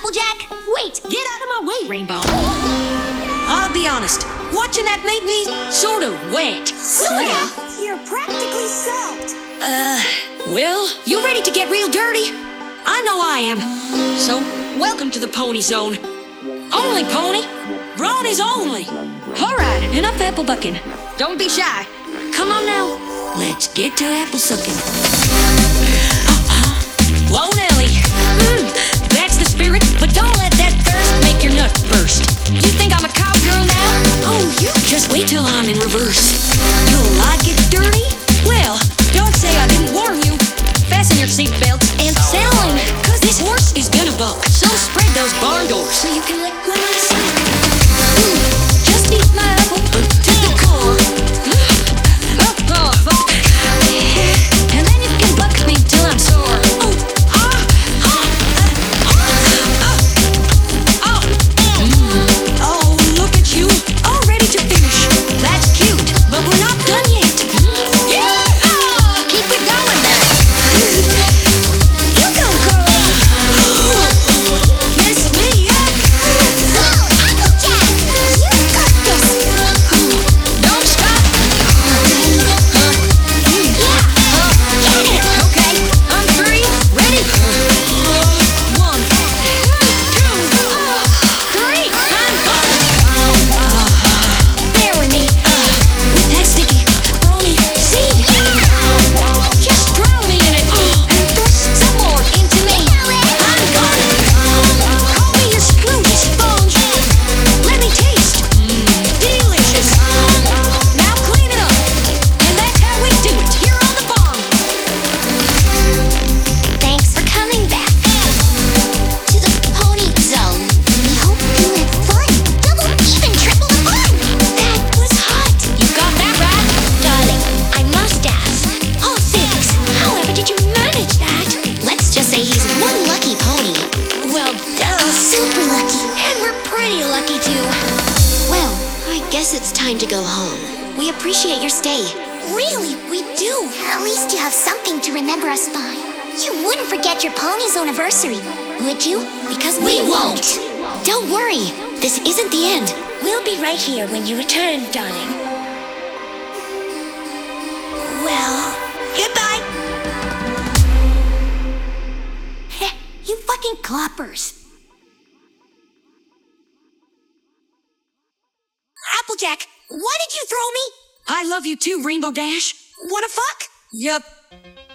Applejack, wait! Get out of my way, Rainbow. I'll be honest, watching that made me sort of wet. Sorta? You're practically soaked. Well, you ready to get real dirty? I know I am. So, welcome to the Pony Zone. Only pony. Bronies only. Alright, enough apple bucking. Don't be shy. Come on now. Let's get to apple sucking. Whoa, Nelly. That's the spirit, but don't let that thirst make your nuts burst. You think I'm a cowgirl now? Oh, you just wait till I'm in reverse. You'll like it dirty? Well, don't say I didn't warn you. Fasten your seatbelts and settle in, cause this horse is gonna buck. So spread those barn doors so you can let go of the sun. Just eat my apple to the core. Oh, fuck. And then you can buck me till I'm sore. Oh, look at you, all ready to finish. That's cute, but we're not done yet. Yeah! Keep it going now. You go, girl. Kiss me up. Applejack, you got this. Don't stop. Okay, on three, ready? 1, 2, 3, bear with me. With that sticky brony seed, just drown me in it and thrust some more into me. I'm gonna call me your Scrooge sponge. Let me taste. Delicious. Now clean it up, and that's how we do it here on the farm. Thanks for coming back to the Pony Zone. We hope you had fun. Double, even triple the fun. That was hot. You got that right? Darling, I must ask. Oh, thanks. However did you manage that? Let's just say he's one lucky pony. Well, duh. Super lucky. And we're pretty lucky, too. Well, I guess it's time to go home. We appreciate your stay. Really, we do. At least you have something to remember us by. You wouldn't forget your pony's anniversary, would you? Because we won't. Don't worry. This isn't the end. We'll be right here when you return, darling. Well, goodbye. Heh, you fucking cloppers. Applejack, why did you throw me? I love you too, Rainbow Dash. Wanna fuck? Yup.